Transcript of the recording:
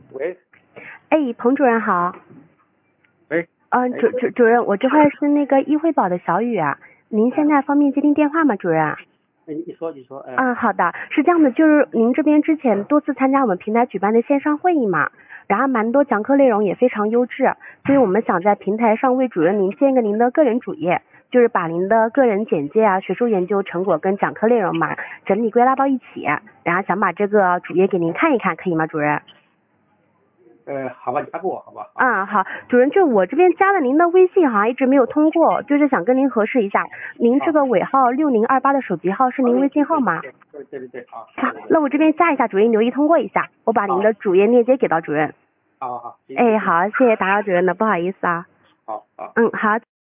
喂， 哎，彭主任好。 喂， 主任，我这块是那个易惠宝的小雨啊，您现在方便接听电话吗，主任？ 你说，哎。 好的，是这样的，就是您这边之前多次参加我们平台举办的线上会议嘛，然后蛮多讲课内容也非常优质，所以我们想在平台上为主任您建一个您的个人主页，就是把您的个人简介啊、学术研究成果跟讲课内容嘛整理归纳到一起，然后想把这个主页给您看一看，可以吗，主任？ 好吧，你发给我好吧？ 好，主任，就我这边加了您的微信，好像一直没有通过，就是想跟您核实一下，您这个尾号6028的手机号是您微信号吗？ 对啊。 好，那我这边加一下，主任留意通过一下，我把您的主页链接给到主任。 好， 哎，好，谢谢打扰主任的，不好意思啊。 好。 好。